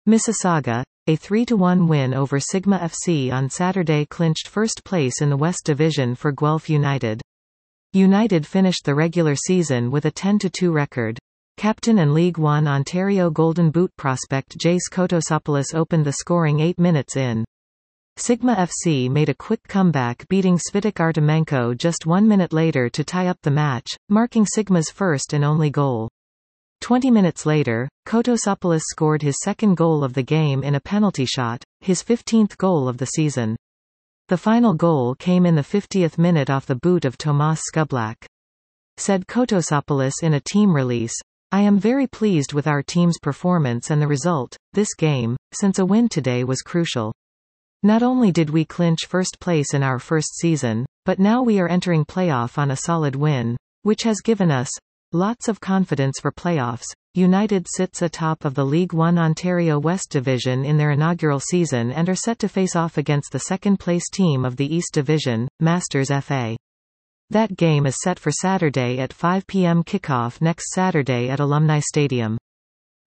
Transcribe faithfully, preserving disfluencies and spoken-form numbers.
Mississauga, a three to one win over Sigma F C on Saturday clinched first place in the West Division for Guelph United. United finished the regular season with a ten to two record. Captain and League One Ontario Golden Boot prospect Jace Kotosopoulos opened the scoring eight minutes in. Sigma F C made a quick comeback, beating Svitek Artemenko just one minute later to tie up the match, marking Sigma's first and only goal. Twenty minutes later, Kotosopoulos scored his second goal of the game in a penalty shot, his fifteenth goal of the season. The final goal came in the fiftieth minute off the boot of Tomas Skublak. Said Kotosopoulos in a team release, "I am very pleased with our team's performance and the result, this game, since a win today was crucial. Not only did we clinch first place in our first season, but now we are entering playoff on a solid win, which has given us lots of confidence for playoffs." United sits atop of the League One Ontario West Division in their inaugural season and are set to face off against the second-place team of the East Division, Masters F A. That game is set for Saturday at five p m kickoff next Saturday at Alumni Stadium.